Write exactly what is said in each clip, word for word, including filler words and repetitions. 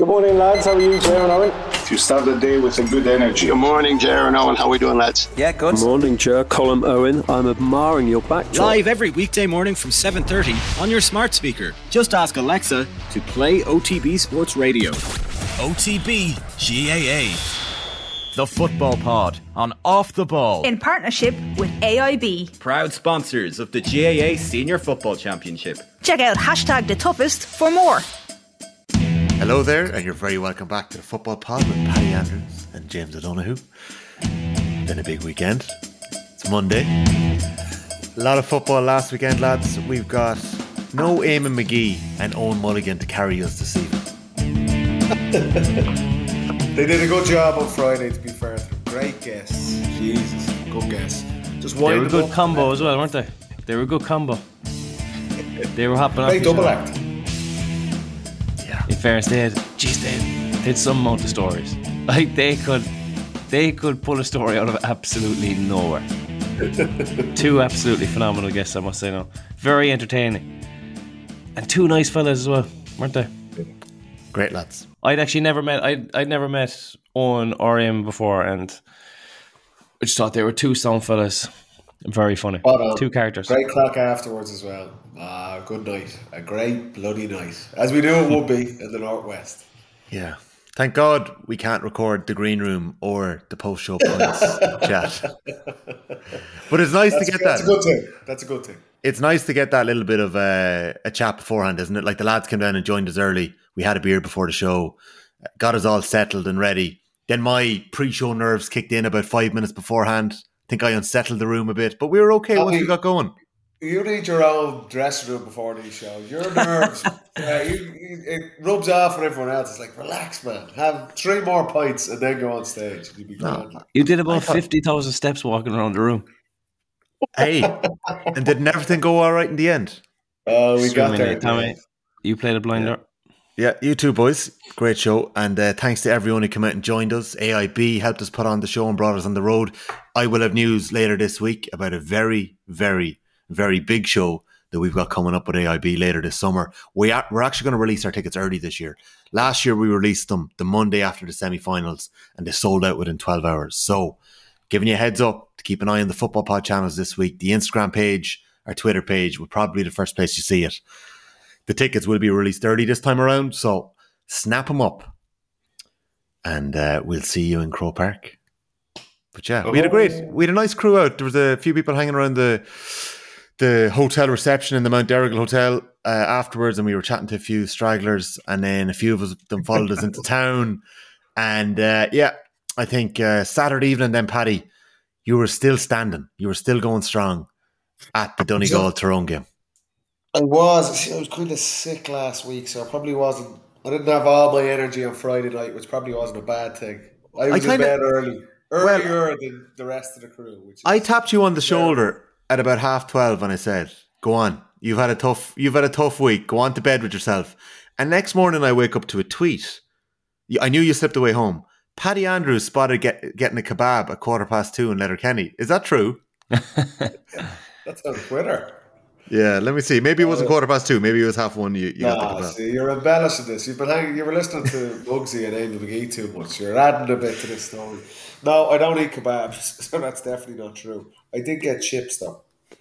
Good morning, lads. How are you, Ger and Owen? You start the day with a good energy. Good morning, Ger and Owen. How are we doing, lads? Yeah, good. Good morning, Ger. Colin Owen. I'm admiring your backdrop. Live every weekday morning from seven thirty on your smart speaker. Just ask Alexa to play O T B Sports Radio. O T B G A A. The Football Pod on Off the Ball. In partnership with A I B. Proud sponsors of the G A A Senior Football Championship. Check out hashtag the toughest for more. Hello there, and you're very welcome back to the Football Pod with Paddy Andrews and James O'Donoghue. Been a big weekend. It's Monday. A lot of football last weekend, lads. We've got no Eamon McGee and Owen Mulligan to carry us this evening. They did a good job on Friday, to be fair to them. Great guests. Jesus, good guess. Just They were a good combo as well, weren't they? They were a good combo. They were hopping off. Great double act. Yeah. In fairness, they had, geez, they had, they had some amount of stories. Like they could, they could pull a story out of absolutely nowhere. Two absolutely phenomenal guests, I must say. Now, very entertaining, and two nice fellas as well, weren't they? Great lads. I'd actually never met I'd I'd never met Owen or Eamon before, and I just thought they were two sound fellas. Very funny. Well, two characters. Great crack afterwards as well. Ah, good night. A great bloody night. As we knew it would be in the Northwest. Yeah. Thank God we can't record the green room or the post-show points chat. But it's nice that's, to get that's that. That's a good thing. That's a good thing. It's nice to get that little bit of uh, a chat beforehand, isn't it? Like the lads came down and joined us early. We had a beer before the show, got us all settled and ready. Then my pre-show nerves kicked in about five minutes beforehand. I think I unsettled the room a bit, but we were okay once we got going. You need your own dressing room before these shows. Your nerves, uh, you, you, it rubs off on everyone else. It's like, relax, man. Have three more pints and then go on stage. You'll be no, you did about fifty thousand steps walking around the room. Hey, and didn't everything go all right in the end? Oh, uh, we got there. Tommy, you played a blinder. Yeah. yeah, you too, boys. Great show. And uh, thanks to everyone who came out and joined us. A I B helped us put on the show and brought us on the road. I will have news later this week about a very, very, very big show that we've got coming up with A I B later this summer. We are, we're actually going to release our tickets early this year. Last year we released them the Monday after the semi-finals and they sold out within twelve hours. So giving you a heads up to keep an eye on the Football Pod channels this week. The Instagram page, our Twitter page will probably be the first place you see it. The tickets will be released early this time around, so snap them up. And uh, we'll see you in Croke Park. But yeah, we had a great, we had a nice crew out. There was a few people hanging around the the hotel reception in the Mount Derrigal Hotel uh, afterwards, and we were chatting to a few stragglers, and then a few of us them followed us into town. And uh, yeah, I think uh, Saturday evening then, Paddy, you were still standing. You were still going strong at the Donegal Tyrone game. I was. I was kind of sick last week, so I probably wasn't. I didn't have all my energy on Friday night, which probably wasn't a bad thing. I was I kinda, in bed early, earlier well, than the rest of the crew. Which I tapped you on the shoulder at about half twelve, and I said, "Go on, you've had a tough, you've had a tough week. Go on to bed with yourself." And next morning, I wake up to a tweet. I knew you slipped away home. Paddy Andrews spotted get, getting a kebab at quarter past two in Letterkenny. Is that true? That's on Twitter. Yeah, let me see. Maybe it wasn't quarter past two. Maybe it was half one. You, you nah, got the kebab. See, you're embellishing this. You've been hanging, you were listening to Muggsy and Eamon McGee too much. You're adding a bit to this story. No, I don't eat kebabs, so that's definitely not true. I did get chips though.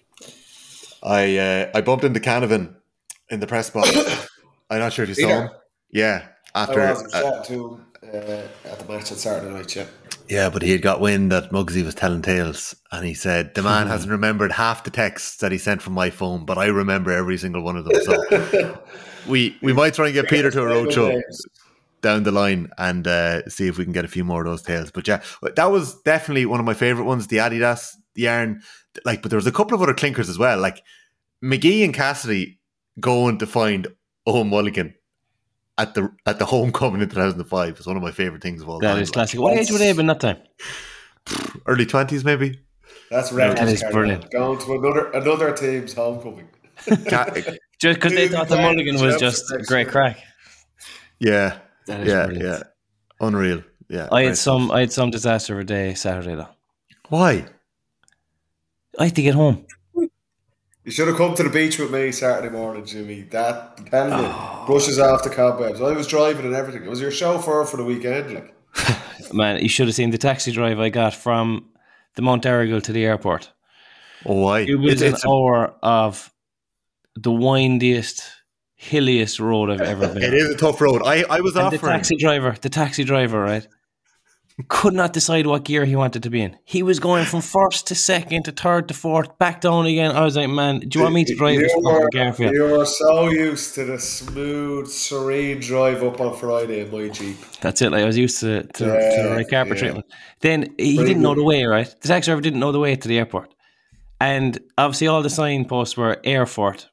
I uh, I bumped into Canavan in the press box. I'm not sure if you saw him. Yeah, after I was uh, to uh, at the match on Saturday night. Yeah. Yeah, but he had got wind that Muggsy was telling tales, and he said the man hasn't remembered half the texts that he sent from my phone, but I remember every single one of them. So we we might try and get Peter to a roadshow down the line and uh, see if we can get a few more of those tales. But yeah, that was definitely one of my favourite ones, the Adidas yarn. Like, but there was a couple of other clinkers as well, like McGee and Cassidy going to find Owen Mulligan at the at the homecoming in two thousand five is one of my favourite things of all that time. That is classic. What age were they in that time? Early twenties, maybe. That's right. That is brilliant. Going to another another team's homecoming. Just because they thought the Mulligan was just a great crack. Yeah, that is yeah, brilliant. yeah. Unreal. Yeah, I had some. I had some disaster of a day Saturday though. Why? I had to get home. You should have come to the beach with me Saturday morning, Jimmy. That, I'm telling you, oh. brushes off the cobwebs. I was driving and everything. I was your chauffeur for the weekend. Like, man, you should have seen the taxi drive I got from the Mount Errigal to the airport. Oh, why? It was it's, an it's hour a... of the windiest, hilliest road I've ever been. It is a tough road. I, I was and offering. The taxi driver, the taxi driver, right, could not decide what gear he wanted to be in. He was going from first to second to third to fourth, back down again. I was like, man, do you want me to drive you this were, gear for you? You were so used to the smooth, serene drive up on Friday in my Jeep. That's it. Like, I was used to, to, yeah, to the right carpet yeah. treatment. Then he Pretty didn't good. know the way, right? The taxi driver didn't know the way to the airport. And obviously all the signposts were airport.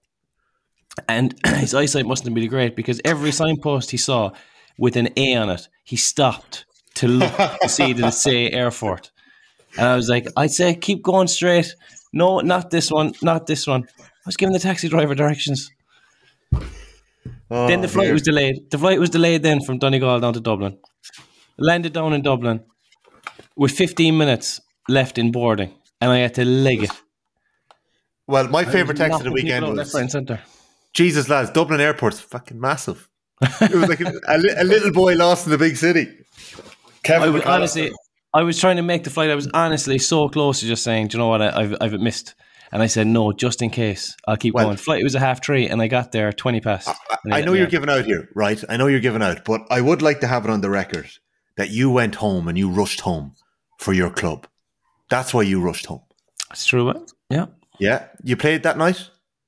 And his eyesight mustn't have been great because every signpost he saw with an A on it, he stopped to look to see did it say airport. And I was like, I'd say keep going straight. No, not this one, not this one. I was giving the taxi driver directions. Oh, then the flight dear. was delayed. The flight was delayed then from Donegal down to Dublin. Landed down in Dublin with fifteen minutes left in boarding, and I had to leg it. Well, my favourite text of the weekend was, right center. Jesus, lads, Dublin Airport's fucking massive. It was like a, a, a little boy lost in the big city. Kevin I was honestly, I was trying to make the flight. I was honestly so close to just saying, do you know what, I, I've I've missed. And I said, no, just in case, I'll keep well, going. Flight was a half three, and I got there twenty past. I, I, I know you're giving out here, right? I know you're giving out, but I would like to have it on the record that you went home and you rushed home for your club. That's why you rushed home. That's true, man. Yeah. Yeah. You played that night?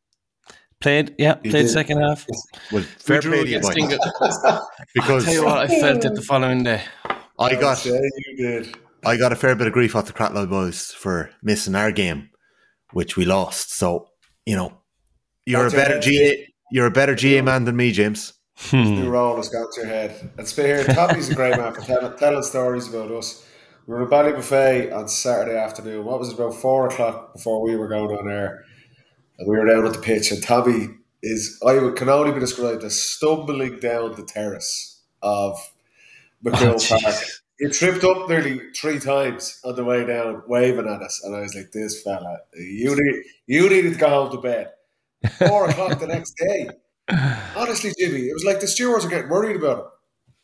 Played, yeah. You played did. second half. Well, fair play to you, boy. Because I'll tell you what, I felt it the following day. I got, you did. I got a fair bit of grief off the Cratloe boys for missing our game, which we lost. So, you know, you're That's a better G A, you're a better G A man than me, James. Hmm. New role has gone to your head. And here, Tommy's a great man for telling, telling stories about us. We were in Ballybuffet on Saturday afternoon. What was it, about four o'clock before we were going on air? And we were down at the pitch, and Tommy is, I would, can only be described as stumbling down the terrace of McCool oh, Park. He tripped up nearly three times on the way down, waving at us, and I was like, "This fella, you need, you needed to go home to bed." Four o'clock the next day. Honestly, Jimmy, it was like the stewards were getting worried about him.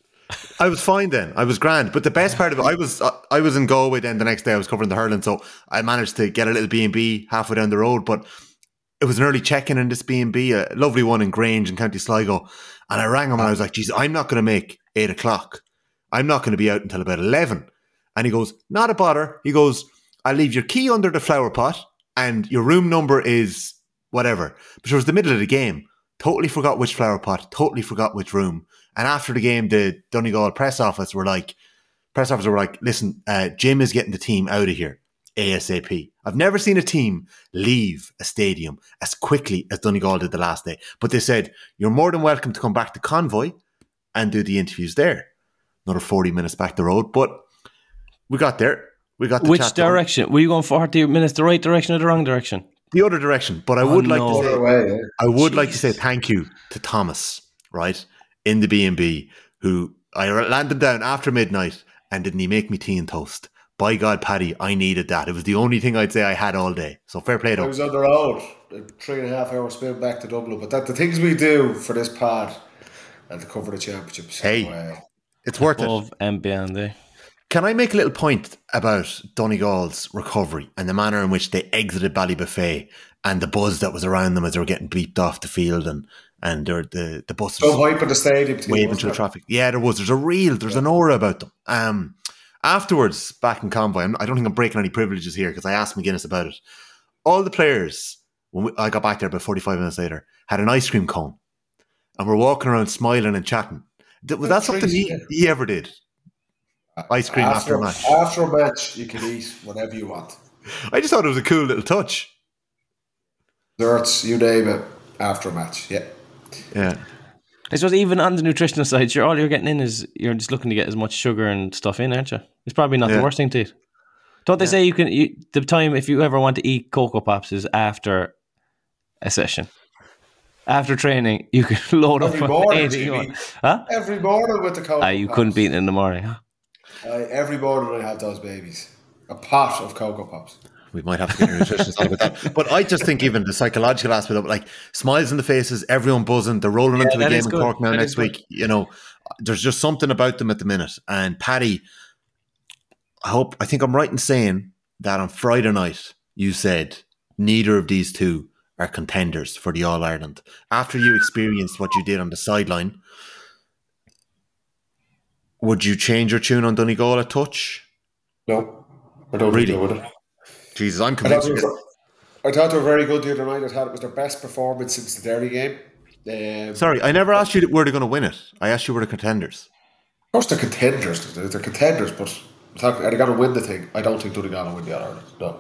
I was fine then. I was grand, but the best part of it, I was I was in Galway then the next day. I was covering the hurling, so I managed to get a little B and B halfway down the road. But it was an early check-in in this B and B, a lovely one in Grange in County Sligo, and I rang him and I was like, "Geez, I'm not going to make eight o'clock. I'm not going to be out until about eleven." And he goes, "Not a bother." He goes, "I'll leave your key under the flower pot and your room number is whatever." But it was the middle of the game. Totally forgot which flower pot, totally forgot which room. And after the game, the Donegal press office were like, press officers were like, "Listen, uh, Jim is getting the team out of here ASAP." I've never seen a team leave a stadium as quickly as Donegal did the last day. But they said, "You're more than welcome to come back to Convoy and do the interviews there." Another forty minutes back the road, but we got there. We got the Which direction? Done. Were you going forty minutes the right direction or the wrong direction? The other direction. But I oh, would like no. to say, way, yeah. I would Jeez. like to say thank you to Thomas, right, in the B and B, who I landed down after midnight, and didn't he make me tea and toast? By God, Paddy, I needed that. It was the only thing I'd say I had all day. So fair play to him. I was on the road, a three and a half hour spin back to Dublin. But that the things we do for this pod and to cover the championships. Hey. Wow. It's worth Above it. and beyond, eh? Can I make a little point about Donegal's recovery and the manner in which they exited Ballybuffet and the buzz that was around them as they were getting bleeped off the field and and the the buses so hype in the stadium too, waving through the traffic? Yeah, there was. There's a real, there's yeah. an aura about them. Um, afterwards, back in Convoy, I'm, I don't think I'm breaking any privileges here because I asked McGuinness about it. All the players, when we, I got back there about forty-five minutes later, had an ice cream cone and were walking around smiling and chatting. Was that something he, he ever did? Ice cream after, after a match. After a match, you can eat whatever you want. I just thought it was a cool little touch. Desserts, you name it, after a match. Yeah. Yeah. I suppose even on the nutritional side, you're, all you're getting in is you're just looking to get as much sugar and stuff in, aren't you? It's probably not yeah. the worst thing to eat. Don't they yeah. say you can, you, the time if you ever want to eat Cocoa Pops is after a session? After training, you can load every up morning, anything you want. Huh? Every morning with the Cocoa Ah, you Pops. couldn't beat it in the morning, huh? Uh, every morning I have those babies. A pot of Cocoa Pops. We might have to get a nutritionist on about that. But I just think even the psychological aspect of it, like smiles in the faces, everyone buzzing, they're rolling yeah, into a game in Cork now that next week. You know, there's just something about them at the minute. And Paddy, I hope, I think I'm right in saying that on Friday night, you said neither of these two are contenders for the All-Ireland. After you experienced what you did on the sideline, would you change your tune on Donegal a touch? No, I don't really. Think I would. Jesus, I'm convinced. I thought, were, I thought they were very good the other night. I thought it was their best performance since the Derry game. Um, Sorry, I never asked you were they going to win it. I asked you were the contenders. Of course, they're contenders. They're, they're contenders, but are they going to win the thing? I don't think Donegal will win the All-Ireland. No.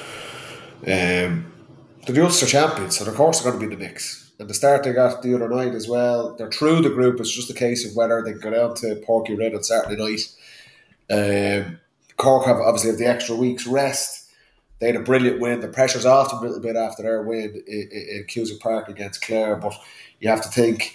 Um, they're the Ulster champions, so of course they're going to be in the mix. And the start they got the other night as well, they're through the group. It's just a case of whether they go down to Porky Red on Saturday night. Um, Cork have obviously have the extra week's rest. They had a brilliant win. The pressure's off them a little bit after their win in, in Cusack Park against Clare, but you have to think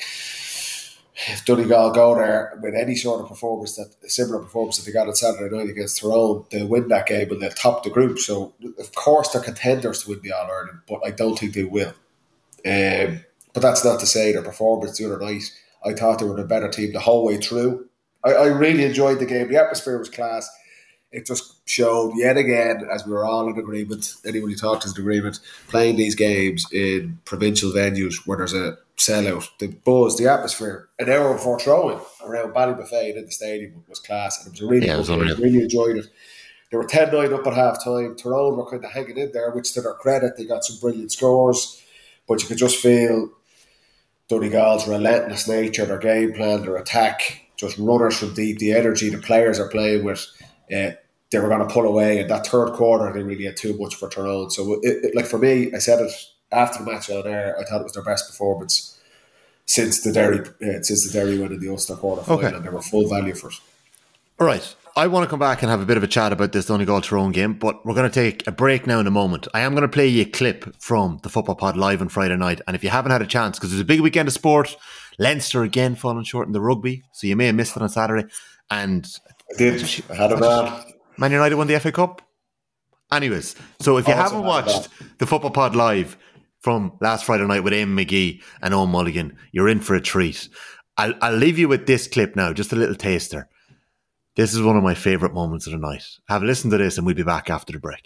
if Donegal go there with any sort of performance, that a similar performance that they got on Saturday night against Tyrone, they'll win that game and they'll top the group. So of course they're contenders to win the All-Ireland, but I don't think they will. Um, but that's not to say their performance the other night, I thought they were the better team the whole way through. I, I really enjoyed the game. The atmosphere was class. It just showed yet again, as we were all in agreement, anyone who talked is in agreement, playing these games in provincial venues where there's a sellout, the buzz, the atmosphere, an hour before throwing around Ballybuffet in the stadium was class. And it was a really yeah, good game. I really enjoyed it. They were ten nine up at half time. Tyrone were kind of hanging in there, which to their credit, they got some brilliant scores. But you could just feel Donegal's relentless nature, their game plan, their attack, just runners from deep, the energy the players are playing with. Uh, they were going to pull away, and that third quarter they really had too much for Tyrone. So, it, it, like for me, I said it after the match on air. I thought it was their best performance since the Derry, uh, since the Derry win in the Ulster quarter final, okay. And they were full value for it. All right, I want to come back and have a bit of a chat about this Donegal Tyrone game, but we're going to take a break now in a moment. I am going to play you a clip from the Football Pod live on Friday night, and if you haven't had a chance, because there's a big weekend of sport, Leinster again falling short in the rugby, so you may have missed it on Saturday. And I did. I had a man. Man United won the F A Cup. Anyways, so if you also haven't watched the Football Pod live from last Friday night with Eamon McGee and Owen Mulligan, you're in for a treat. I'll, I'll leave you with this clip now, just a little taster. This is one of my favourite moments of the night. Have a listen to this and we'll be back after the break.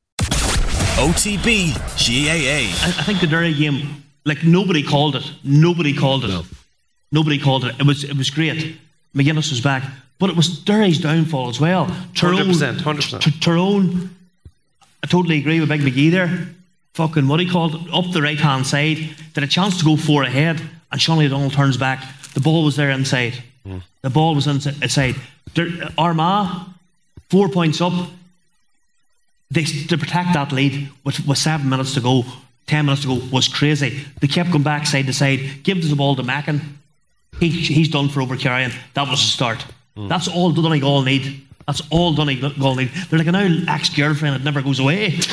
O T B G A A. I, I think the Derry game, like nobody called it. Nobody called it. No. Nobody called it. It was it was great. McGuinness was back. But it was Derry's downfall as well. Tyrone, one hundred percent, one hundred percent. T- Tyrone, I totally agree with Big McGee there. Fucking what he called up the right hand side, did a chance to go four ahead, and Sean O'Donnell turns back. The ball was there inside. Mm. The ball was inside. Armagh, four points up. They to protect that lead with, with seven minutes to go, ten minutes to go was crazy. They kept going back side to side. Give the ball to Mackin. He, he's done for overcarrying. That was the start. Mm. That's all Donegal need. That's all Donegal need. They're like an old ex-girlfriend that never goes away. Yeah.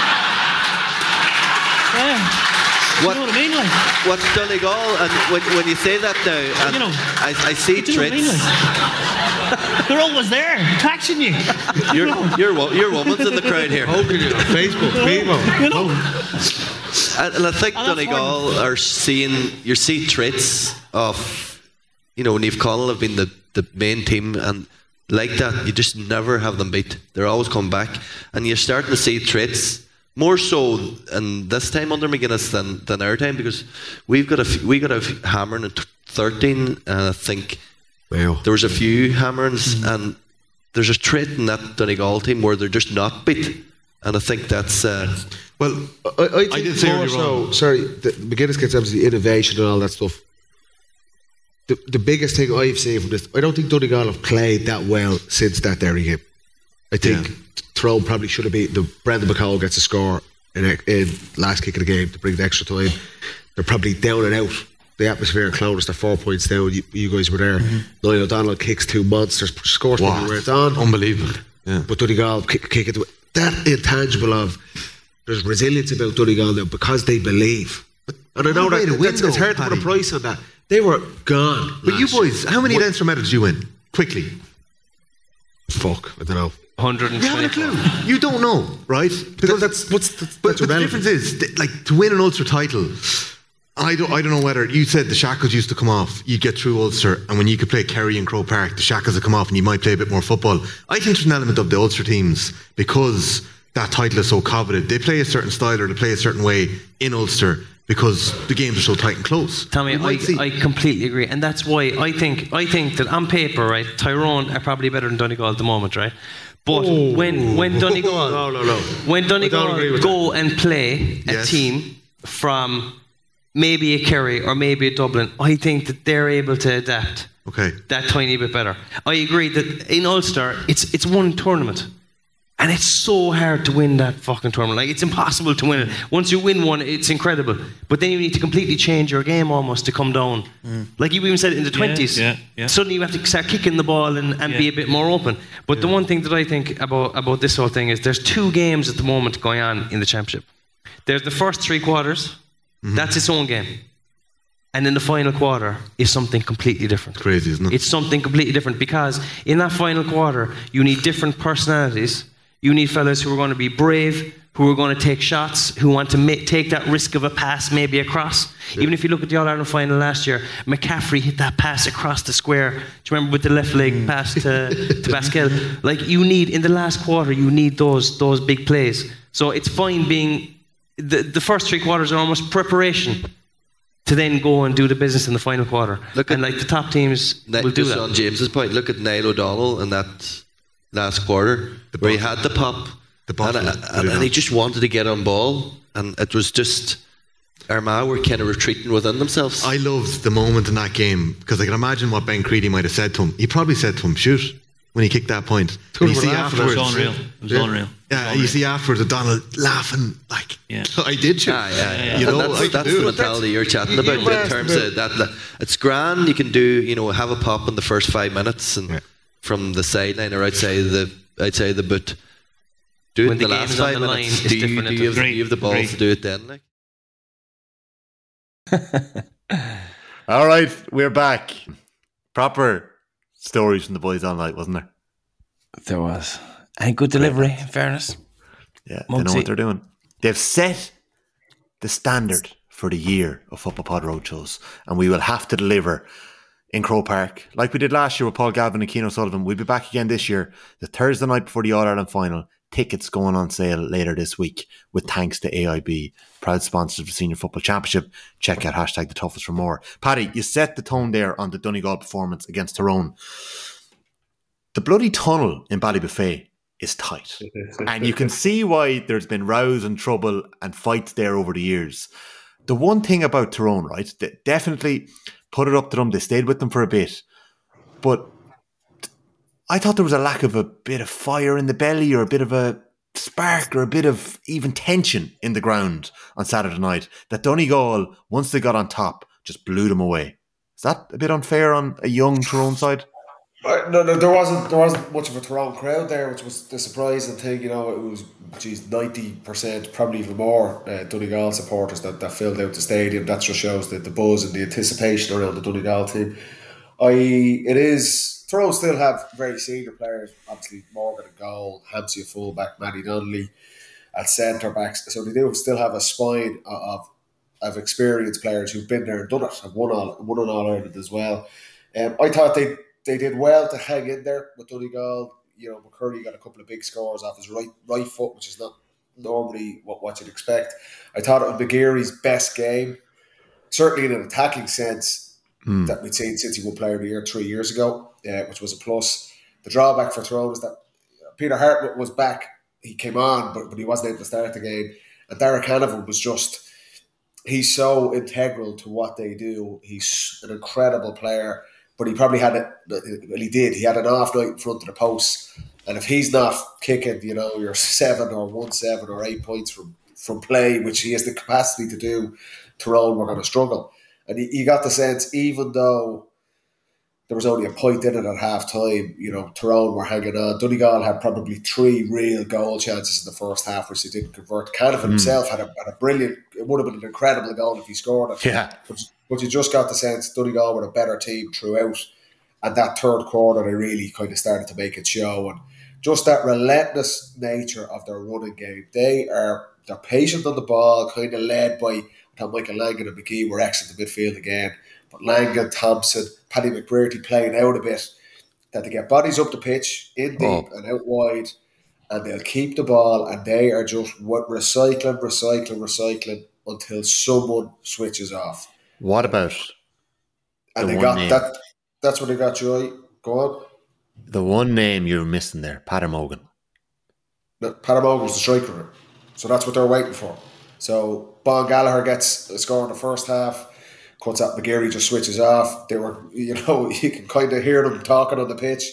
What, you know what I mean? Like, what's Donegal? And when, when you say that now, and you know, I, I see you know Trits. I mean? Like, they're always there, taxing you. Your your your woman's in the crowd here. How can you on Facebook, people? You know. And, and I think and Donegal are seeing. You see Trits of, you know, Niamh Conall have been the, the main team, and like that, you just never have them beat. They're always come back, and you're starting to see Trits. More so, and this time under McGuinness than, than our time, because we've got a we got a hammering at thirteen, and I think wow. there was a few hammerings, mm-hmm. and there's a trait in that Donegal team where they're just not beat, and I think that's uh, well. I, I, think I did say more so. Sorry, the, McGuinness gets obviously innovation and all that stuff. The the biggest thing I've seen from this, I don't think Donegal have played that well since that Derry game. I think. Yeah. Tyrone probably should have been. The Brendan McCall gets a score in, in last kick of the game to bring the extra time. They're probably down and out. The atmosphere in Clonus, they're four points down. You, you guys were there. Mm-hmm. Niall O'Donnell kicks two monsters, scores probably where it's on. Unbelievable. Yeah. But Donegal kick, kick it. That intangible of there's resilience about Donegal now because they believe. And I know that it's, it's hard to put a price on that. They were gone. But you boys, how many Leinster medals did you win? Quickly. fuck, I don't know. one hundred twenty. You haven't a clue. You don't know, right? Because that's what's that's, but, that's but the difference is, th- like, to win an Ulster title, I don't, I don't know whether you said the shackles used to come off. You'd get through Ulster, and when you could play Kerry and Croke Park, the shackles would come off, and you might play a bit more football. I think there's an element of the Ulster teams because that title is so coveted. They play a certain style or they play a certain way in Ulster because the games are so tight and close. Tommy, I, I completely agree, and that's why I think I think that on paper, right, Tyrone are probably better than Donegal at the moment, right? But oh. when when Donegal, no, no, no. when Donegal go that. and play a yes. team from maybe a Kerry or maybe a Dublin, I think that they're able to adapt. Okay. That tiny bit better. I agree that in Ulster, it's it's one tournament. And it's so hard to win that fucking tournament. Like, it's impossible to win it. Once you win one, it's incredible. But then you need to completely change your game almost to come down. Mm. Like you even said in the twenties. Yeah, yeah, yeah. Suddenly you have to start kicking the ball and, and yeah. be a bit more open. But yeah. the one thing that I think about, about this whole thing is there's two games at the moment going on in the championship. There's the first three quarters. Mm-hmm. That's its own game. And then the final quarter is something completely different. Crazy, isn't it? It's something completely different because in that final quarter, you need different personalities. You need fellas who are going to be brave, who are going to take shots, who want to ma- take that risk of a pass maybe across. Yeah. Even if you look at the All-Ireland final last year, McCaffrey hit that pass across the square. Do you remember with the left leg mm. pass to, to Pascal? Like, you need, in the last quarter, you need those those big plays. So it's fine being, the, the first three quarters are almost preparation to then go and do the business in the final quarter. Look and at, like the top teams Ni- will do that. On James's point, look at Niall O'Donnell and that last quarter the where he had the pop the and, and, and he just wanted to get on ball, and it was just Armagh were kind of retreating within themselves. I loved the moment in that game because I can imagine what Ben Creedy might have said to him. He probably said to him, shoot, when he kicked that point. And you see afterwards, it was unreal. It was yeah. unreal. Yeah, unreal. You see afterwards O'Donnell laughing like, yeah. I did shoot. Yeah, yeah, yeah. You and know, that's, that's the mentality you're chatting about in terms of that, that. It's grand. You can do, you know, have a pop in the first five minutes and yeah. from the sideline or outside the outside the boot. Do it when in the, the last five the minutes. Line, do, you, do, you have, do you have the balls Great. to do it then? Like? All right, we're back. Proper stories from the boys on night, wasn't there? There was. And good delivery, in fairness. Yeah, Muncie. They know what they're doing. They've set the standard for the year of Football Pod Roadshows, and we will have to deliver in Croke Park, like we did last year with Paul Galvin and Keane O'Sullivan. We'll be back again this year, the Thursday night before the All-Ireland final. Tickets going on sale later this week with thanks to A I B, proud sponsors of the Senior Football Championship. Check out hashtag the toughest for more. Paddy, you set the tone there on the Donegal performance against Tyrone. The bloody tunnel in Ballybuffet is tight. And you can see why there's been rows and trouble and fights there over the years. The one thing about Tyrone, right, they definitely put it up to them. They stayed with them for a bit. But I thought there was a lack of a bit of fire in the belly or a bit of a spark or a bit of even tension in the ground on Saturday night that Donegal, once they got on top, just blew them away. Is that a bit unfair on a young Tyrone side? Uh, no, no, there wasn't. There wasn't much of a Tyrone crowd there, which was the surprising thing. You know, it was, geez, ninety percent, probably even more, uh, Donegal supporters that, that filled out the stadium. That just shows the, the buzz and the anticipation around the Donegal team. I, it is. Tyrone still have very senior players. Obviously, Morgan at goal, Hampsey at fullback, Matty Donnelly at centre backs. So they do still have a spine of of experienced players who've been there and done it, and won all won on All Ireland as well. Um, I thought they. They did well to hang in there with Donegal. You know, McCurry got a couple of big scores off his right right foot, which is not normally what, what you'd expect. I thought it was McGeary's best game, certainly in an attacking sense, mm. that we'd seen since he won Player of the Year three years ago, uh, which was a plus. The drawback for Tyrone is that Peter Hart was back. He came on, but, but he wasn't able to start the game. And Derek Hanavan was just, he's so integral to what they do. He's an incredible player. But he probably had it, well, he did. He had an off night in front of the post. And if he's not kicking, you know, you're seven or one, seven or eight points from, from play, which he has the capacity to do, Tyrone were going to struggle. And you, you got the sense, even though there was only a point in it at half time, you know, Tyrone were hanging on. Donegal had probably three real goal chances in the first half, which they didn't convert. Canavan mm. himself had a, had a brilliant, it would have been an incredible goal if he scored it. Yeah. But, But you just got the sense Donegal were a better team throughout, And that third quarter, they really kind of started to make it show. And just that relentless nature of their running game. They are they're patient on the ball, kind of led by Michael Langan and McGee were excellent in midfield again. But Langan, Thompson, Paddy McBrearty playing out a bit. That they get bodies up the pitch, in deep oh. and out wide, and they'll keep the ball, and they are just recycling, recycling, recycling until someone switches off. What about? And the they one got name? that. That's what they got, Joy. Go on. The one name you're missing there, Peadar Mogan. No, Peadar Mogan was the striker, so that's what they're waiting for. So Bon Gallagher gets a score in the first half. Cuts out McGeary, just switches off. They were, you know, you can kind of hear them talking on the pitch.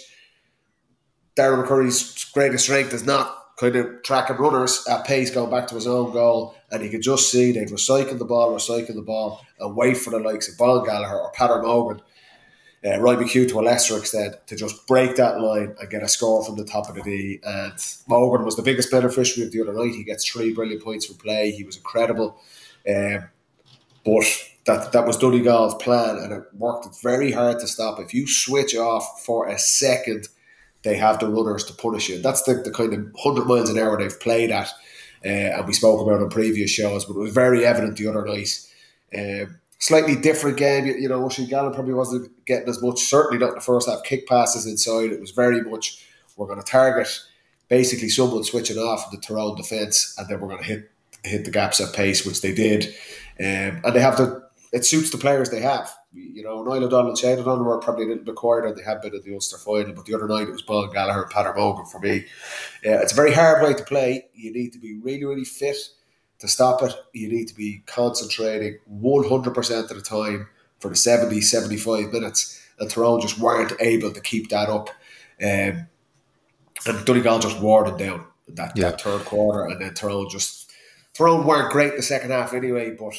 Darren McCurry's greatest strength is not kind of tracking runners at pace going back to his own goal, and you could just see they'd recycle the ball, recycle the ball, and wait for the likes of Bon Gallagher or Peadar Mogan, uh, Roy McHugh to a lesser extent, to just break that line and get a score from the top of the D. And Mogan was the biggest beneficiary of the other night. He gets three brilliant points for play. He was incredible. Um, but that that was Donegal's plan, and it worked very hard to stop. If you switch off for a second, they have the runners to punish you. That's the, the kind of one hundred miles an hour they've played at, uh, and we spoke about on previous shows, but it was very evident the other night. Um, slightly different game. You, you know, Oisin Gallen probably wasn't getting as much, certainly not in the first half, kick passes inside. It was very much, we're going to target basically someone switching off the Tyrone defence, and then we're going to hit hit the gaps at pace, which they did. Um, and they have the, it suits the players they have. You know, Niall O'Donnell and Shane O'Donnell were probably a little bit quieter than they have been in the Ulster final, but the other night it was Bon Gallagher and Peadar Mogan for me. Uh, it's a very hard way to play. You need to be really, really fit to stop it. You need to be concentrating one hundred percent of the time for the seventy, seventy-five minutes, and Tyrone just weren't able to keep that up. Um, and Donegal just wore them down in that, yeah. that third quarter, and then Tyrone just, Tyrone weren't great in the second half anyway, but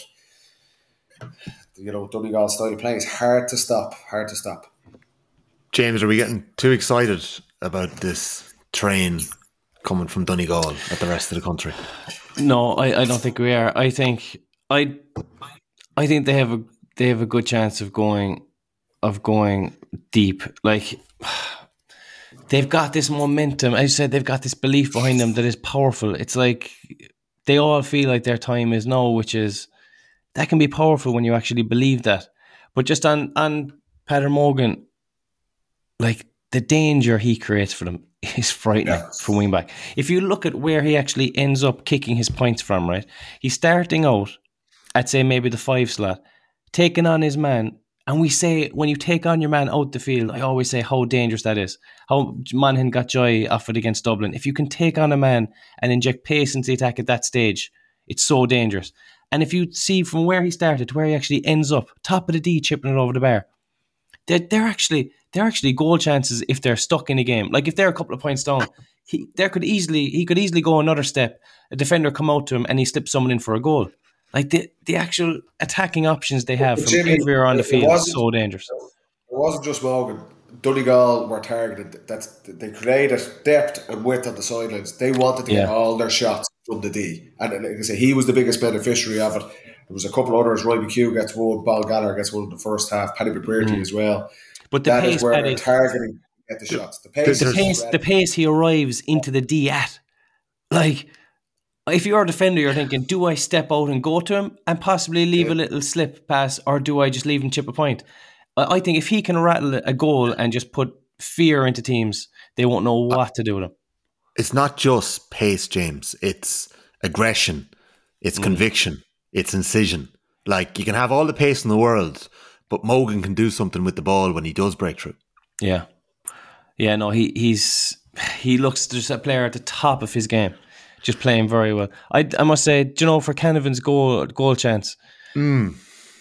you know, Donegal style play is hard to stop, hard to stop. James, are we getting too excited about this train coming from Donegal at the rest of the country? No, I, I don't think we are. I think I I think they have a they have a good chance of going of going deep. Like, they've got this momentum. As I said, they've got this belief behind them that is powerful. It's like they all feel like their time is now, which is, that can be powerful when you actually believe that. But just on, on Peadar Mogan, like, the danger he creates for them is frightening yeah. for wingback. If you look at where he actually ends up kicking his points from, right? He's starting out at, say, maybe the five slot, taking on his man. And we say, when you take on your man out the field, I always say how dangerous that is. How Monaghan got joy off it against Dublin. If you can take on a man and inject pace into the attack at that stage, it's so dangerous. And if you see from where he started to where he actually ends up, top of the D, chipping it over the bar, they're, they're actually they're actually goal chances if they're stuck in a game. Like, if they're a couple of points down, he there could easily he could easily go another step. A defender come out to him and he slips someone in for a goal. Like, the the actual attacking options they have from Jimmy, everywhere on the field is so dangerous. It wasn't just Mogan. Donegal were targeted. That's, they created depth and width on the sidelines. They wanted to yeah. get all their shots from the D. And like I say, he was the biggest beneficiary of it. There was a couple of others. Roy McHugh gets one, Bon Gallagher gets one in the first half, Paddy McBrearty mm. as well. But the that pace, is where Paddy, they're targeting to get the shots. The pace, the, pace, the pace he arrives into the D at. Like, if you're a defender, you're thinking, do I step out and go to him and possibly leave yeah. a little slip pass, or do I just leave him chip a point? I think if he can rattle a goal and just put fear into teams, they won't know what to do with him. It's not just pace, James. It's aggression. It's mm. conviction. It's incision. Like, you can have all the pace in the world, but Mogan can do something with the ball when he does break through. Yeah. Yeah, no, he he's he looks just a player at the top of his game. Just playing very well. I, I must say, do you know, for Canavan's goal goal chance, mm.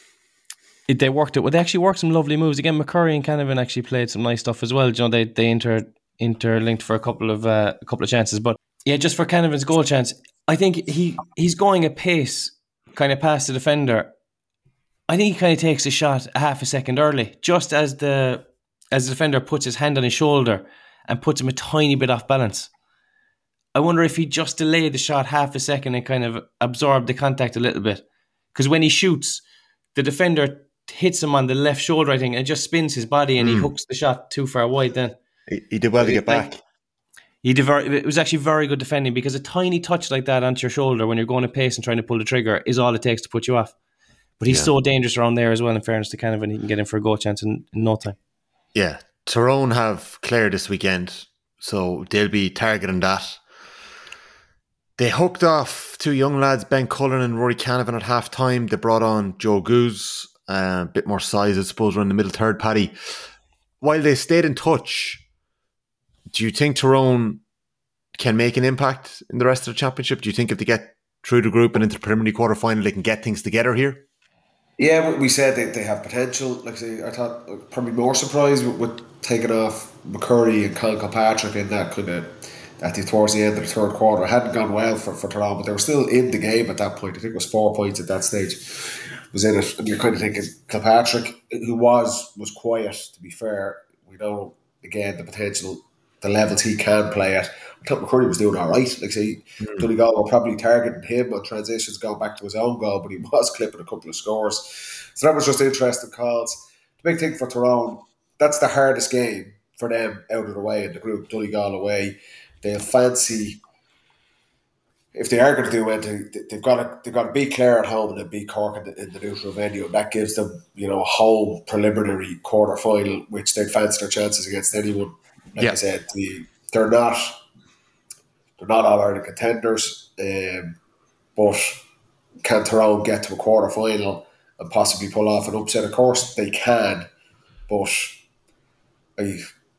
it, they worked it. Well, they actually worked some lovely moves. Again, McCurry and Canavan actually played some nice stuff as well. Do you know, they they inter interlinked for a couple of uh, a couple of chances. But yeah, just for Canavan's goal chance, I think he he's going at pace, kind of past the defender. I think he kind of takes a shot a half a second early, just as the as the defender puts his hand on his shoulder and puts him a tiny bit off balance. I wonder if he just delayed the shot half a second and kind of absorbed the contact a little bit. Because when he shoots, the defender hits him on the left shoulder, I think, and it just spins his body and mm. he hooks the shot too far wide then. He, he did well to get back. Like, he did very, it was actually very good defending, because a tiny touch like that onto your shoulder when you're going at pace and trying to pull the trigger is all it takes to put you off. But he's yeah. so dangerous around there as well, in fairness to Canavan. He can get in for a goal chance in, in no time. Yeah. Tyrone have Clare this weekend, so they'll be targeting that. They hooked off two young lads, Ben Cullen and Rory Canavan, at half time. They brought on Joe Goose, uh, a bit more size, I suppose, around the middle third, Paddy. While they stayed in touch, do you think Tyrone can make an impact in the rest of the championship? Do you think if they get through the group and into the preliminary quarter final, they can get things together here? Yeah, we said they, they have potential. Like I say, I thought like, probably more surprised with, with taking off McCurry and Colin Kilpatrick in that kind of at the towards the end of the third quarter. It hadn't gone well for, for Tyrone, but they were still in the game at that point. I think it was four points at that stage was in it, and you're kind of thinking Kilpatrick, who was was quiet, to be fair. We know again the potential, the levels he can play at. I thought McCurry was doing all right. Like say, mm. Donegal were probably targeting him on transitions, going back to his own goal, but he was clipping a couple of scores. So that was just interesting calls. The big thing for Tyrone, that's the hardest game for them out of the way in the group. Donegal away, they'll fancy. If they are going to do anything, they've got to they've got to beat Clare at home and then beat Cork in the, in the neutral venue, and that gives them, you know, a home preliminary quarter final, which they'd fancy their chances against anyone. Like yeah. I said, the, they're not. They're not all Ireland contenders, um, but can Tyrone get to a quarter final and possibly pull off an upset? Of course they can, but I,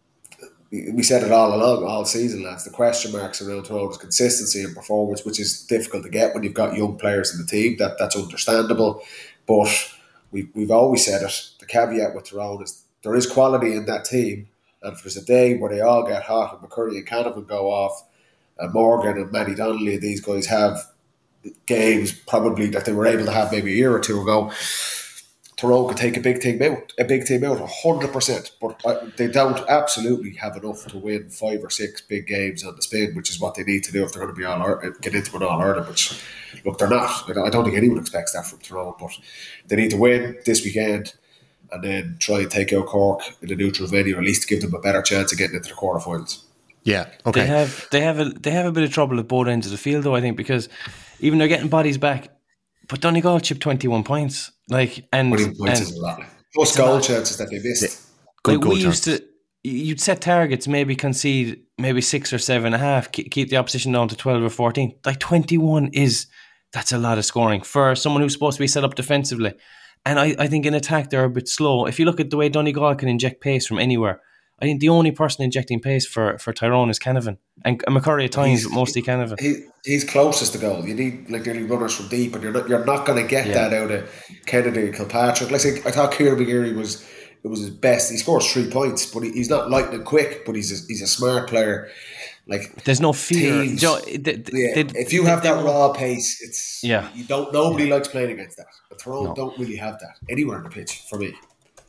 we said it all along, all season, lads. The question marks around Tyrone's consistency and performance, which is difficult to get when you've got young players in the team. That that's understandable, but we we've always said it. The caveat with Tyrone is there is quality in that team, and if there's a day where they all get hot and McCurry and Canavan go off, and Morgan and Matty Donnelly, these guys have games probably that they were able to have maybe a year or two ago, Tyrone could take a big team out, a big team out, one hundred percent. But they don't absolutely have enough to win five or six big games on the spin, which is what they need to do if they're going to be all get into an All-Ireland, which, look, they're not. I don't think anyone expects that from Tyrone, but they need to win this weekend and then try and take out Cork in the neutral venue, or at least to give them a better chance of getting into the quarterfinals. Yeah, okay. They have they have a they have a bit of trouble at both ends of the field, though, I think, because even they're getting bodies back, but Donegal chipped twenty-one points, like and twenty points and is a lot. Plus goal chances that they missed. Yeah. Good like goal we chances. used to, you'd set targets, maybe concede maybe six or seven and a half, keep the opposition down to twelve or fourteen. Like twenty-one is that's a lot of scoring for someone who's supposed to be set up defensively. And I, I think in attack they're a bit slow. If you look at the way Donegal can inject pace from anywhere, I think the only person injecting pace for, for Tyrone is Canavan. And McCurry at times, but mostly Canavan. He, he's closest to goal. You need like nearly runners from deep, and you're not you're not going to get yeah. that out of Kennedy and Kilpatrick. Like I thought Kieran McGeary was it was his best. He scores three points, but he, he's not lightning quick. But he's a, he's a smart player. Like there's no fear. Teams, Joe, they, yeah, they, if you they, have they, that raw pace, it's yeah. You don't. Nobody yeah. likes playing against that. The Tyrone no. don't really have that anywhere in the pitch for me.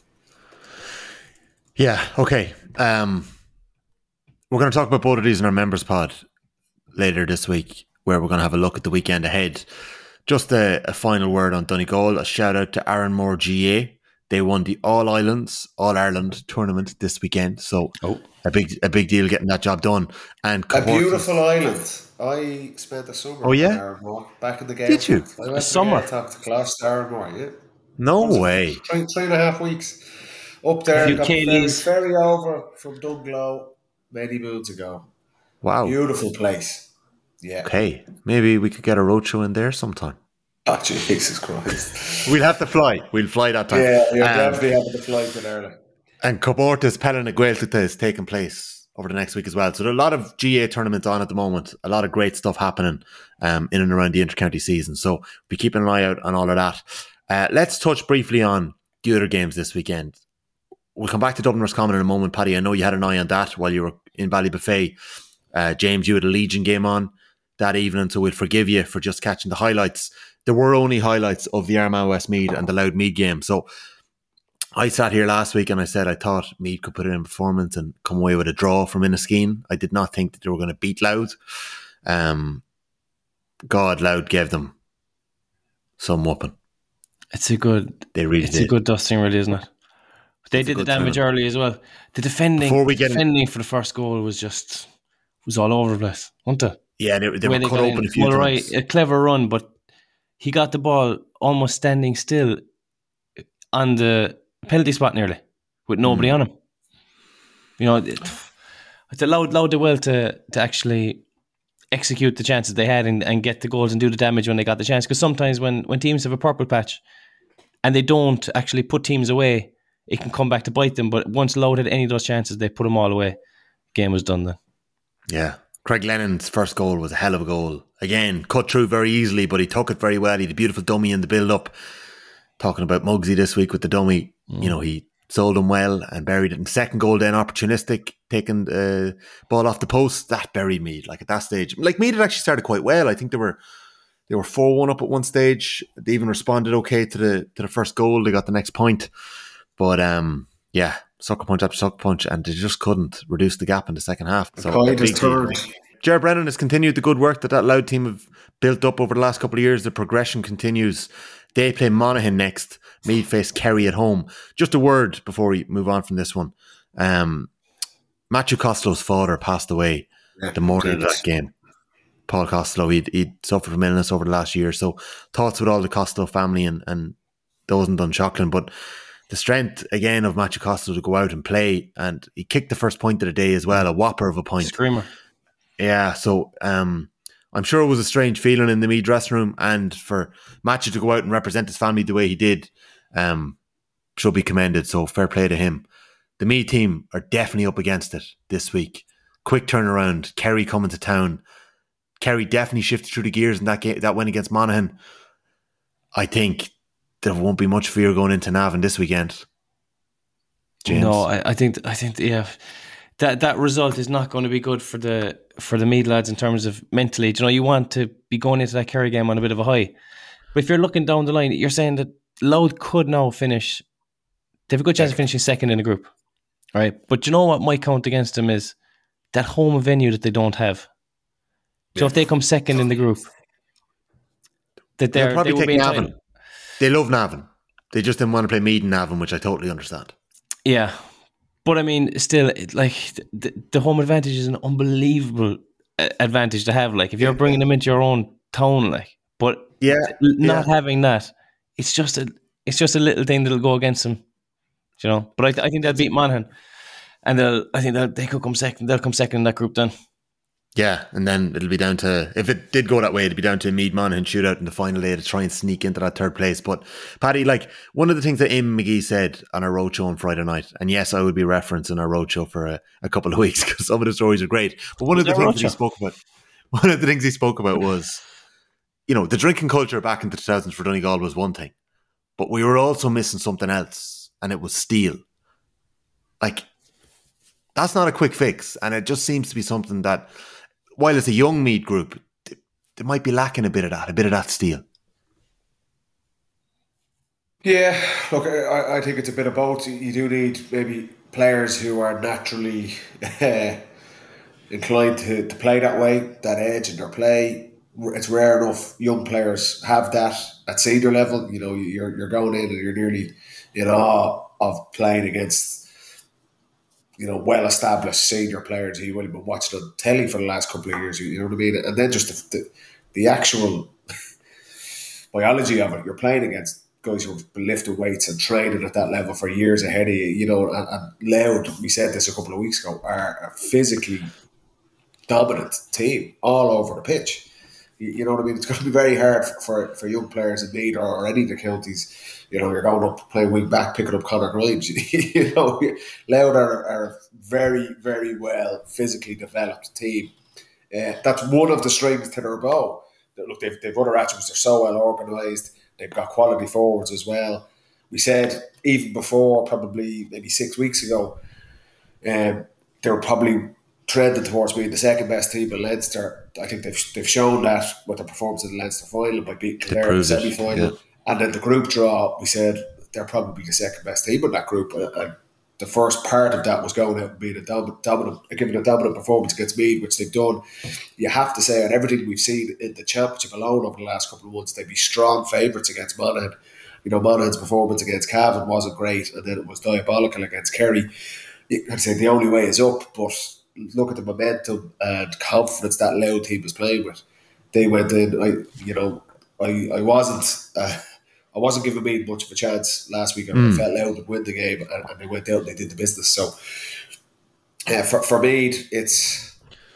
Yeah, okay. Um, we're going to talk about both of these in our members pod later this week, where we're going to have a look at the weekend ahead. Just a, a final word on Donegal. A shout out to Aaron Moore G A. They won the All Islands, All Ireland tournament this weekend. So oh. a big a big deal getting that job done. And a beautiful island. I spent the summer oh, yeah? in Aaron Moore, back in the game. Did you? I went a summer? I talked to Klaus to Aaron Moore, yeah. No way. Three, three and a half weeks. Up there, got the ferry, ferry over from Dunglow many moons ago. Wow. Beautiful place. Yeah. Okay. Maybe we could get a roadshow in there sometime. Oh, Jesus Christ. We'll have to fly. We'll fly that time. Yeah, you're um, definitely having to fly to there. And Cobortis Pelin na Gaeltachta is taking place over the next week as well. So there are a lot of G A tournaments on at the moment. A lot of great stuff happening um, in and around the inter-county season. So be keeping an eye out on all of that. Uh, let's touch briefly on the other games this weekend. We'll come back to Dublin Roscommon in a moment, Paddy. I know you had an eye on that while you were in Ballybuffet. Uh, James, you had a Legion game on that evening, so we'll forgive you for just catching the highlights. There were only highlights of the Armagh Westmeath and the Louth Meath game. So I sat here last week and I said I thought Meath could put in a performance and come away with a draw from Inniskeen. I did not think that they were going to beat Louth. Um, God, Louth gave them some whooping. It's a good. They really it's did. a good dusting, really, isn't it? They it's did the damage tournament. early as well. The defending, Before we get defending in, for the first goal was just was all over the place, wasn't it? Yeah, they, they were cut open in. a few well, times. Right, a clever run, but he got the ball almost standing still on the penalty spot nearly, with nobody mm. on him. You know, it, it allowed, allowed the well to, to actually execute the chances they had and, and get the goals and do the damage when they got the chance. Because sometimes when, when teams have a purple patch and they don't actually put teams away, it can come back to bite them. But once Louth had any of those chances, they put them all away. Game was done then. Yeah. Craig Lennon's first goal was a hell of a goal. Again, cut through very easily, but he took it very well. He had a beautiful dummy in the build-up. Talking about Muggsy this week with the dummy, mm. you know, he sold him well and buried it. And second goal then, opportunistic, taking the ball off the post. That buried Meath, like at that stage. Like Meath had actually started quite well. I think they were they were four one up at one stage. They even responded okay to the to the first goal. They got the next point. But um, yeah, sucker punch after sucker punch, and they just couldn't reduce the gap in the second half. So the tide turned. Ger Brennan has continued the good work that that Louth team have built up over the last couple of years. The progression continues. They play Monaghan next. Meath face Kerry at home. Just a word before we move on from this one. Um, Matthew Costello's father passed away yeah, the morning of that game. Paul Costello, he'd, he'd suffered from illness over the last year. So thoughts with all the Costello family and, and those in Dunshaughlin. But the strength, again, of Matthew Costello to go out and play. And he kicked the first point of the day as well. A whopper of a point. Screamer. Yeah, so um, I'm sure it was a strange feeling in the Meath dressing room, and for Matthew to go out and represent his family the way he did um, should be commended, so fair play to him. The Meath team are definitely up against it this week. Quick turnaround, Kerry coming to town. Kerry definitely shifted through the gears in that game, that win against Monaghan. I think there won't be much fear going into Navan this weekend. James? No, I, I think, I think, yeah... That that result is not going to be good for the for the Meath lads in terms of mentally. Do you know, you want to be going into that Kerry game on a bit of a high. But if you're looking down the line, you're saying that Louth could now finish. They have a good chance of finishing second in the group, right? But you know what might count against them is that home venue that they don't have. So yeah. if they come second in the group, that they're, they'll probably they take be Navan. They love Navan. They just didn't want to play Meath and Navan, which I totally understand. Yeah. But I mean, still, like the, the home advantage is an unbelievable advantage to have. Like if you're bringing them into your own town, like, but yeah, not yeah. having that, it's just a, it's just a little thing that'll go against them, you know. But I, I think they'll beat Monaghan, and they'll, I think they'll, they could come second. They'll come second in that group then. Yeah, and then it'll be down to, if it did go that way, it'd be down to a Meath Monaghan shootout in the final day to try and sneak into that third place. But Paddy, like one of the things that Eamon McGee said on our roadshow on Friday night, and yes, I would be referencing our roadshow for a, a couple of weeks because some of the stories are great. But one of the things he spoke about, one of the things he spoke about was, you know, the drinking culture back in the two thousands for Donegal was one thing, but we were also missing something else, and it was steel. Like, that's not a quick fix, and it just seems to be something that, while it's a young Meath group, they might be lacking a bit of that, a bit of that steel. Yeah, look, I, I think it's a bit of both. You do need maybe players who are naturally uh, inclined to, to play that way, that edge in their play. It's rare enough young players have that at senior level. You know, you're you're going in and you're nearly in awe of playing against, you know, well-established senior players who you've only been watching on telly for the last couple of years, you know what I mean? And then just the, the, the actual biology of it, you're playing against guys who've been lifting weights and training at that level for years ahead of you, you know, and, and Louth, we said this a couple of weeks ago, are a physically dominant team all over the pitch. You, you know what I mean? It's going to be very hard for, for young players in Meath or, or any of the counties. You know, you're going up playing wing back, picking up Conor Grimes. You know, Louth are, are a very, very well physically developed team. Uh, that's one of the strings to their bow. Look, they've, they've other attributes. They're so well organised. They've got quality forwards as well. We said even before, probably maybe six weeks ago, um, they were probably trending towards being the second best team in Leinster. I think they've they've shown that with their performance in the Leinster final by beating Clare in the semi final. Yeah. And then the group draw, we said they're probably the second best team in that group. And, and the first part of that was going out and being a dominant, dominant, giving a dominant performance against Meath, which they've done. You have to say, on everything we've seen in the championship alone over the last couple of months, they'd be strong favourites against Monaghan. you know, Monaghan's performance against Cavan wasn't great, and then it was diabolical against Kerry. I'd say the only way is up, but look at the momentum and confidence that Louth team was playing with. They went in. I, you know, I, I wasn't, uh, I wasn't giving Meath much of a chance last week. Mm. I felt Louth would win the game, and, and they went out and they did the business. So, uh, for for Meath, it's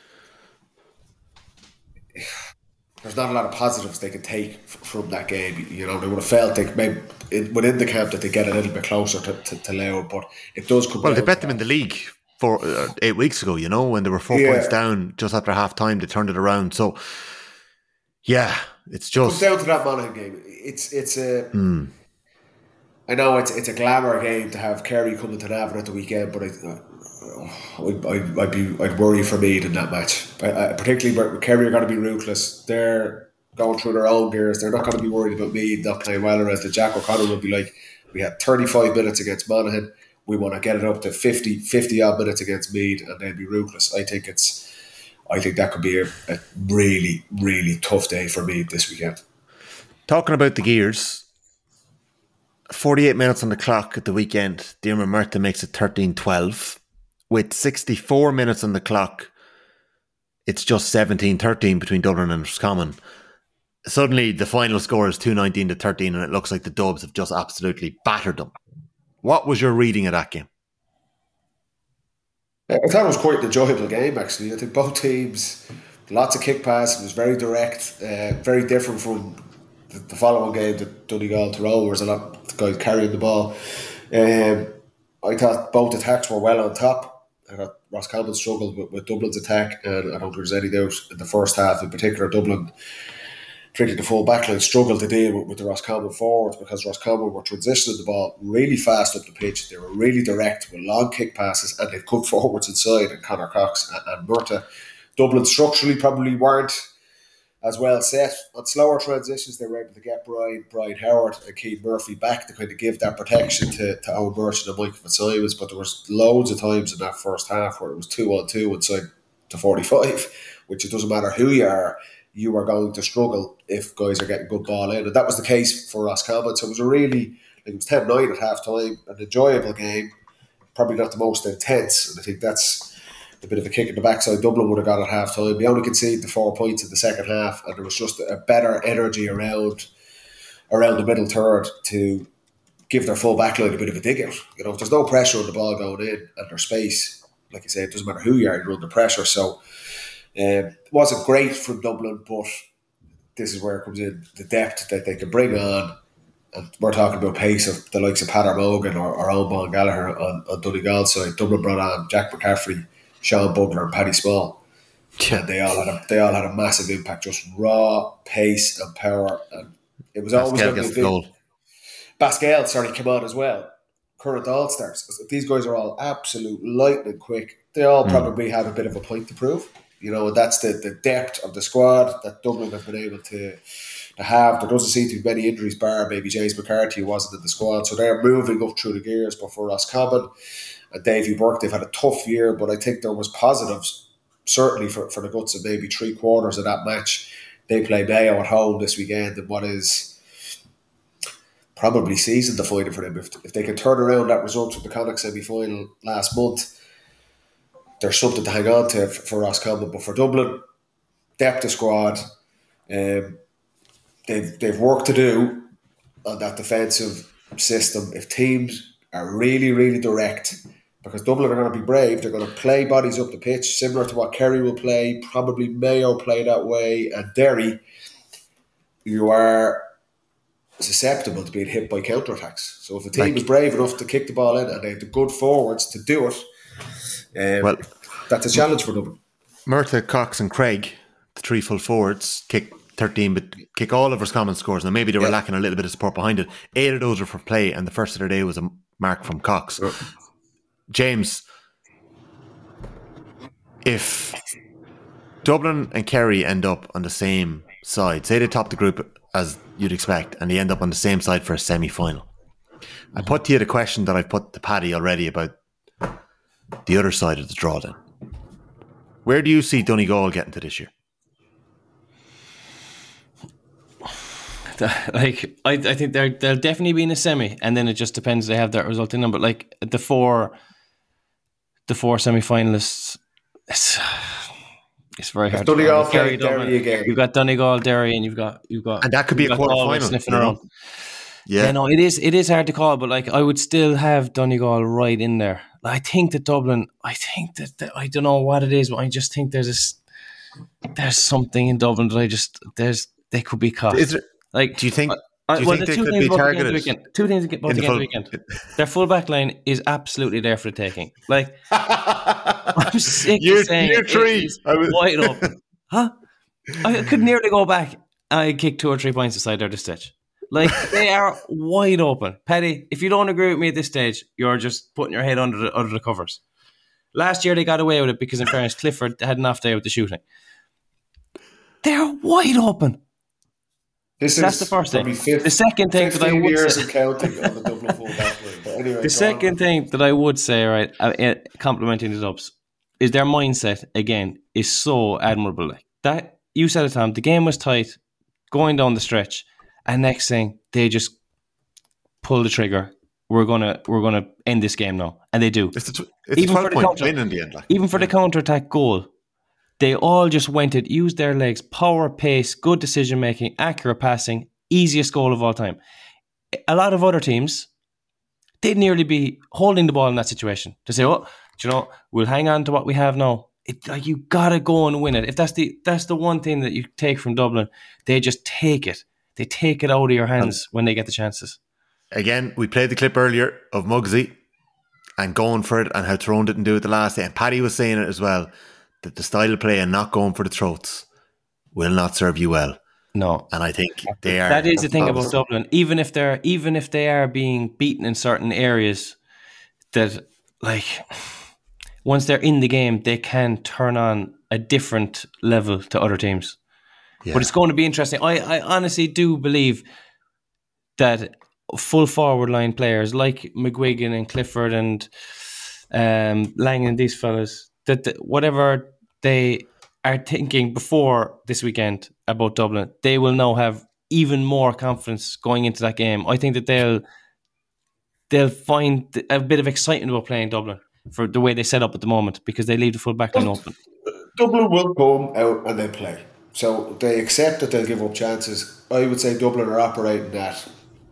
there's not a lot of positives they can take f- from that game. You know, they would have felt they maybe it, within the camp that they get a little bit closer to, to, to Louth, but it does come. Well, they bet them in the league for uh, eight weeks ago. You know, when they were four yeah. points down just after half time, they turned it around. So, yeah, it's just it comes down to that Monaghan game. It's it's a. Mm. I know it's it's a glamour game to have Kerry coming to Navan at the weekend, but I, I, I'd, I'd be I'd worry for Meath in that match. I, I, particularly where Kerry are going to be ruthless. They're going through their own gears. They're not going to be worried about Meath not playing well, or as the Jack O'Connor will be like, we had thirty-five minutes against Monaghan. We want to get it up to fifty, fifty odd minutes against Meath, and they'll be ruthless. I think it's. I think that could be a, a really, really tough day for Meath this weekend. Talking about the gears, forty-eight minutes on the clock at the weekend, Diarmuid Murtagh makes it thirteen twelve. With sixty-four minutes on the clock, it's just seventeen thirteen between Dublin and Roscommon. Suddenly, the final score is two nineteen to thirteen, and it looks like the Dubs have just absolutely battered them. What was your reading of that game? I thought it was quite an enjoyable game, actually. I think both teams, lots of kick pass, it was very direct, uh, very different from the, the following game, the Donegal-Tyrone, where there's a lot of guys carrying the ball. Um, I thought both attacks were well on top. I thought Roscommon struggled with, with Dublin's attack, and I don't think there's any doubt in the first half, in particular, Dublin, particularly the full backline, struggled to deal with, with the Roscommon forwards, because Roscommon were transitioning the ball really fast up the pitch. They were really direct with long kick passes, and they'd cut forwards inside, and Conor Cox and, and Murtagh. Dublin structurally probably weren't as well set. On slower transitions, they were able to get Brian, Brian Howard and Keane Murphy back to kind of give that protection to, to Owen Merchant and Michael Fitzsimons, but there was loads of times in that first half where it was two on two inside to forty-five, which it doesn't matter who you are, you are going to struggle if guys are getting good ball in. And that was the case for Roscommon. So it was a really, like it was ten nine at half time, an enjoyable game, probably not the most intense. And I think that's a bit of a kick in the backside Dublin would have got at half time. We only conceded the four points in the second half, and there was just a better energy around around the middle third to give their full backline a bit of a dig out. You know, if there's no pressure on the ball going in and there's space, like I said, it doesn't matter who you are, you're under pressure. So Um, it wasn't great from Dublin, but this is where it comes in, the depth that they can bring on. And we're talking about pace of the likes of Padder Mogan or, or Owen Bon Gallagher on, on Donegal's side. Dublin brought on Jack McCaffrey, Sean Bugler and Paddy Small. Yeah. And they all had a they all had a massive impact, just raw pace and power. And it was always going to be a goal. Basquel, sorry, came on as well. Current All-Stars. These guys are all absolute lightning quick. They all mm. probably have a bit of a point to prove. You know, that's the, the depth of the squad that Dublin have been able to, to have. There doesn't seem to be many injuries, bar maybe James McCarthy, who wasn't in the squad. So they're moving up through the gears. But for Roscommon and Davy Burke, they've had a tough year, but I think there was positives, certainly for, for the guts of maybe three quarters of that match. They play Mayo at home this weekend in what is probably season defining for them. If, if they can turn around that result from the Connacht semi-final last month, there's something to hang on to for Roscommon. But for Dublin, depth of squad, um, they've they've work to do on that defensive system. If teams are really, really direct, because Dublin are going to be brave, they're going to play bodies up the pitch, similar to what Kerry will play, probably Mayo play that way, and Derry, you are susceptible to being hit by counterattacks. So if the team like, is brave enough to kick the ball in and they have the good forwards to do it, Um, well, that's a challenge for Dublin. Murtagh, Cox and Craig, the three full forwards, kick thirteen, but kick all of Roscommon scores. Now maybe they were yeah. lacking a little bit of support behind it. Eight of those were for play, and the first of the day was a mark from Cox. Oh. James, if Dublin and Kerry end up on the same side, say they top the group as you'd expect, and they end up on the same side for a semi-final, I put to you the question that I've put to Paddy already about the other side of the draw then. Where do you see Donegal getting to this year? like I, I think they're they'll definitely be in a semi, and then it just depends. They have that result in them, but like the four, the four semi-finalists, it's it's very hard. Donegal play Derry again. You've got Donegal, Derry, and you've got you've got and that could be a quarter final. Sniffing around. Yeah, yeah, no, it is it is hard to call, but like I would still have Donegal right in there. I think that Dublin, I think that, that I don't know what it is, but I just think there's this, there's something in Dublin that I just there's they could be caught. Is there, like, do you think? Uh, do you well, think the they two could things be about targeted? The weekend, two things about the, the, full, the weekend. Their full back line is absolutely there for the taking. Like, I'm sick year, of saying year three. it is wide open. Huh? I could nearly go back. I kick two or three points aside there this stage. Like, they are wide open. Paddy, if you don't agree with me at this stage, you're just putting your head under the, under the covers. Last year they got away with it because, in fairness, Clifford had an off day with the shooting. They're wide open. This That's is the first thing. fifty, the second thing that I would years say, of counting on the Dublin full back line. But anyway, the second on. thing that I would say, right, uh, complimenting the Dubs, is their mindset again is so admirable. Like that, you said it, Tom. The game was tight, going down the stretch, and next thing they just pull the trigger. We're gonna we're gonna end this game now, and they do. It's a, tw- it's even a twelve point win in the end. Like. Even for the counter attack goal. They all just went it, used their legs, power, pace, good decision making, accurate passing, easiest goal of all time. A lot of other teams, they'd nearly be holding the ball in that situation to say, "Oh, do you know, we'll hang on to what we have now." It, like you gotta go and win it. If that's the that's the one thing that you take from Dublin, they just take it. They take it out of your hands when they get the chances. Again, we played the clip earlier of Muggsy and going for it, and how Tyrone didn't do it the last day. And Paddy was saying it as well. That the style of play and not going for the throats will not serve you well. No, and I think they are. That is the thing about Dublin. Even if they're, even if they are being beaten in certain areas, that like once they're in the game, they can turn on a different level to other teams. Yeah. But it's going to be interesting. I, I honestly do believe that full forward line players like McGuigan and Clifford and um, Lang and these fellas, that the, whatever they are thinking before this weekend about Dublin, they will now have even more confidence going into that game. I think that they'll they'll find a bit of excitement about playing Dublin for the way they set up at the moment because they leave the full back line open. Dublin will come out and they play. So they accept that they'll give up chances. I would say Dublin are operating at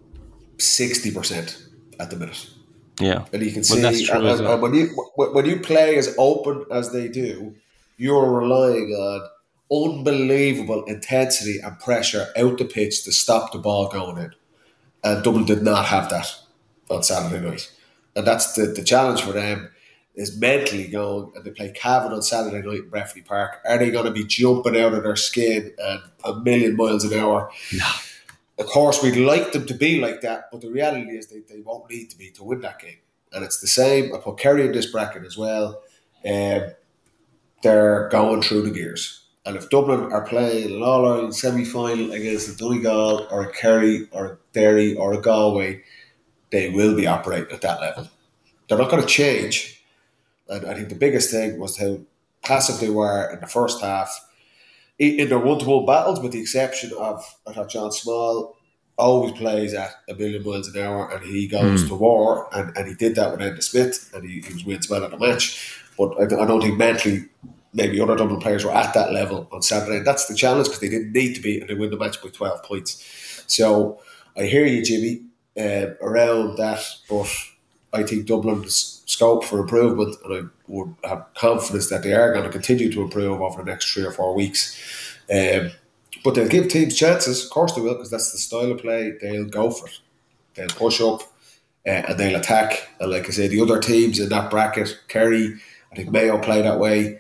sixty percent at the minute. Yeah, and you can well, see true, and, and when you when you play as open as they do, you're relying on unbelievable intensity and pressure out the pitch to stop the ball going in. And Dublin did not have that on Saturday night, and that's the, the challenge for them is mentally going. And they play Cavan on Saturday night in Breffni Park. Are they going to be jumping out of their skin and a million miles an hour? No. Of course, we'd like them to be like that, but the reality is they, they won't need to be to win that game. And it's the same. I put Kerry in this bracket as well. Um, they're going through the gears. And if Dublin are playing an All-Ireland semi-final against a Donegal or a Kerry or a Derry or a Galway, they will be operating at that level. They're not going to change. And I think the biggest thing was how passive they were in the first half. In their one-to-one battles, with the exception of, I thought John Small always plays at a million miles an hour and he goes mm. to war, and, and he did that with Andy Smith, and he, he was winning well at the match. But I, I don't think mentally maybe other Dublin players were at that level on Saturday. And that's the challenge because they didn't need to be, and they win the match by twelve points. So I hear you, Jimmy, uh, around that, but I think Dublin's scope for improvement, and I would have confidence that they are going to continue to improve over the next three or four weeks. Um, but they'll give teams chances, of course they will, because that's the style of play. They'll go for it. They'll push up uh, and they'll attack. And like I say, the other teams in that bracket, Kerry, I think Mayo play that way.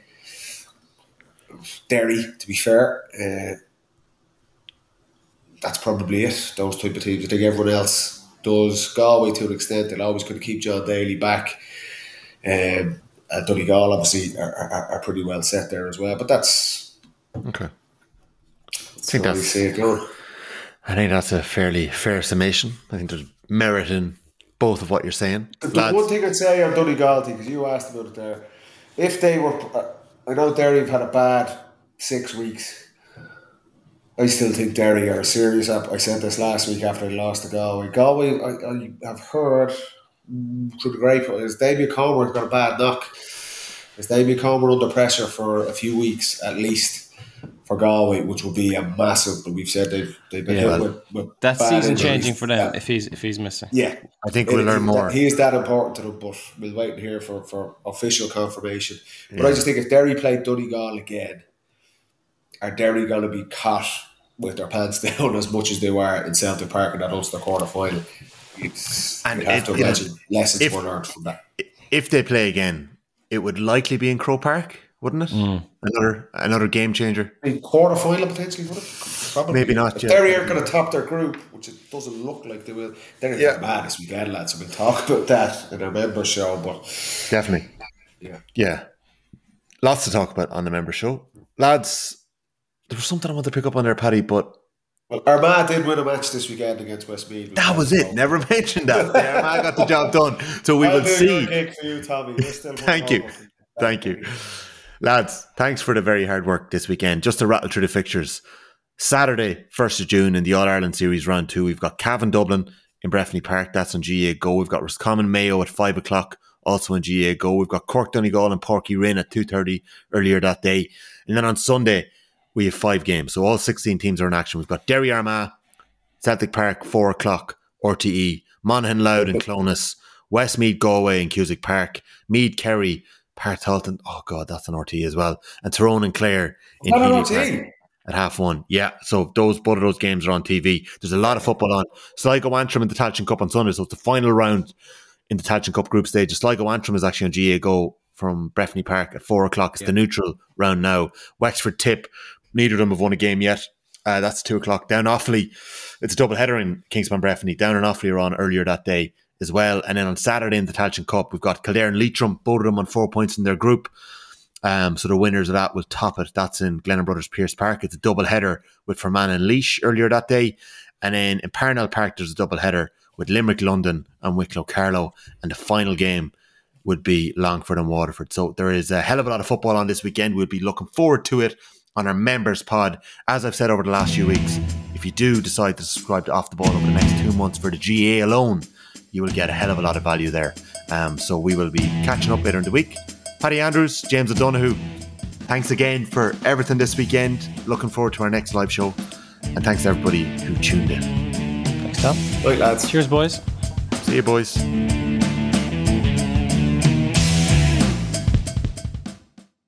Derry, to be fair, uh, that's probably it. Those type of teams. I think everyone else does. Galway to an extent, they'll always going to keep John Daly back. Um, and Donegal obviously are, are, are pretty well set there as well. But that's okay. That's I think that's. See it going. I think that's a fairly fair summation. I think there's merit in both of what you're saying. The, the Lads. one thing I'd say on Donegal, because you asked about it there, if they were, uh, I know Derry have had a bad six weeks. I still think Derry are serious. I said this last week after they lost to Galway. Galway, I, I have heard through the grapevine, his Damien Comer got a bad knock. His Damien Comer under pressure for a few weeks at least for Galway, which would be a massive. But we've said they've they've been yeah, hit with, with that's bad season injuries. changing for them yeah. if he's if he's missing. Yeah, I think we'll it, learn he, more. He is that important to them, but we'll wait and hear for, for official confirmation. But yeah. I just think if Derry play Donegal again, are Derry going to be caught with their pants down as much as they were in Celtic Park in that Ulster quarter final? It's, and you have it, to imagine yeah, lessons if, were learned from that. If they play again, it would likely be in Croke Park, wouldn't it? Mm. Another another game changer. I mean, quarter final potentially, would it? Probably. Maybe not. If yeah. Derry are going to top their group, which it doesn't look like they will. Derry yeah. are mad this weekend, lads. So we'll talk about that in our member show. But definitely, yeah, yeah, lots to talk about on the member show, lads. There was something I wanted to pick up on there, Paddy, but. Well, Armagh did win a match this weekend against Westmeath. That was it. Never mentioned that. The Armagh got the job done. So we I'll will see. Cake for you, Tommy. You're still Thank you. Thank you. Lads, thanks for the very hard work this weekend. Just to rattle through the fixtures. Saturday, first of June in the All-Ireland Series round two, we've got Cavan Dublin in Breffni Park. That's on G A A Go. We've got Roscommon Mayo at five o'clock, also on G A A Go. We've got Cork Donegal and Porky Rin at two thirty earlier that day. And then on Sunday, we have five games. So all sixteen teams are in action. We've got Derry Armagh, Celtic Park, four o'clock, R T E, Monaghan Louth and Clonus, Westmeath Galway and Cusack Park, Meath Kerry, Park Halton, oh God, that's an R T E as well, and Tyrone and Clare in Healy Park at half one. Yeah, so those both of those games are on T V. There's a lot of football on. Sligo Antrim in the Tailteann Cup on Sunday, so it's the final round in the Tailteann Cup group stage. Sligo Antrim is actually on G A A Go from Breffni Park at four o'clock. It's yeah. the neutral round now. Wexford Tip, neither of them have won a game yet. Uh, that's two o'clock. Down Offaly, it's a double header in Kingspan Breffni. Down and Offaly are on earlier that day as well. And then on Saturday in the Tailteann Cup, we've got Kildare and Leitrim, both of them on four points in their group. Um, so the winners of that will top it. That's in Glennon Brothers Pierce Park. It's a double header with Fermanagh and Laois earlier that day. And then in Parnell Park, there's a double header with Limerick London and Wicklow Carlow. And the final game would be Longford and Waterford. So there is a hell of a lot of football on this weekend. We'll be looking forward to it on our members pod. As I've said over the last few weeks, if you do decide to subscribe to Off the Ball over the next two months for the G A A alone, you will get a hell of a lot of value there. Um, so we will be catching up later in the week. Paddy Andrews, James O'Donoghue, thanks again for everything this weekend. Looking forward to our next live show. And thanks to everybody who tuned in. Thanks, Tom. Right, lads. Cheers, boys. See you, boys.